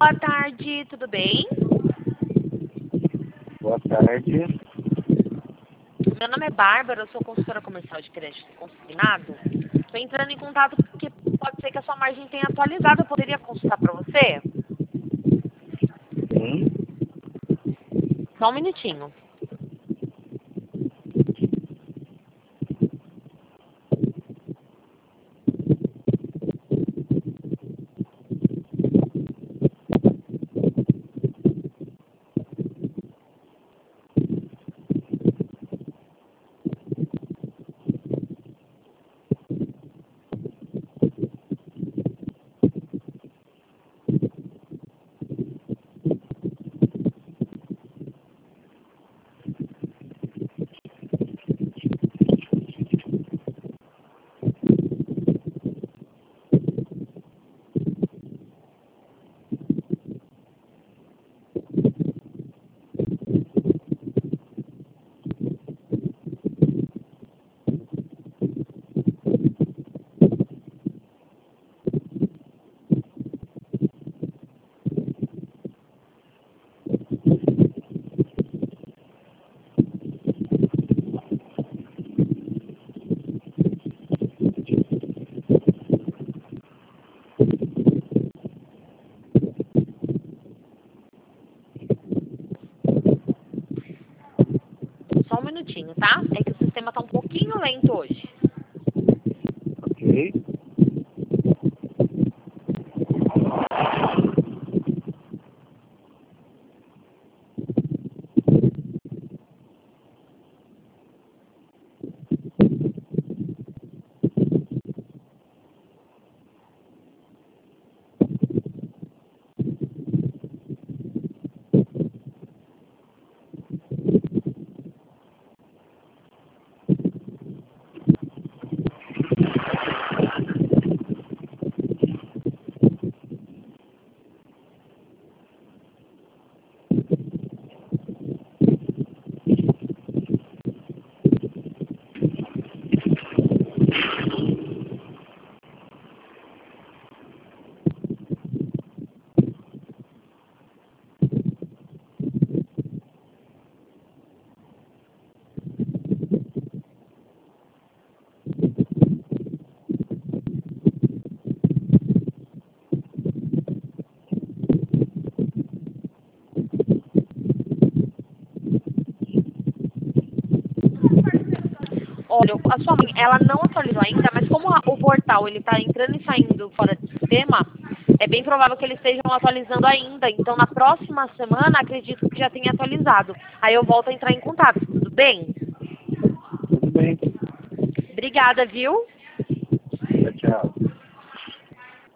Boa tarde, tudo bem? Boa tarde. Meu nome é Bárbara, eu sou consultora comercial de crédito consignado. Estou entrando em contato porque pode ser que a sua margem tenha atualizado. Eu poderia consultar para você? Sim. Só um minutinho. Só um minutinho, tá? É que o sistema está um pouquinho lento hoje. Ok. Olha, a sua mãe, ela não atualizou ainda, mas como o portal ele está entrando e saindo fora do sistema, é bem provável que eles estejam atualizando ainda. Então, na próxima semana, acredito que já tenha atualizado. Aí eu volto a entrar em contato, tudo bem? Tudo bem. Obrigada, viu? Tchau, tchau.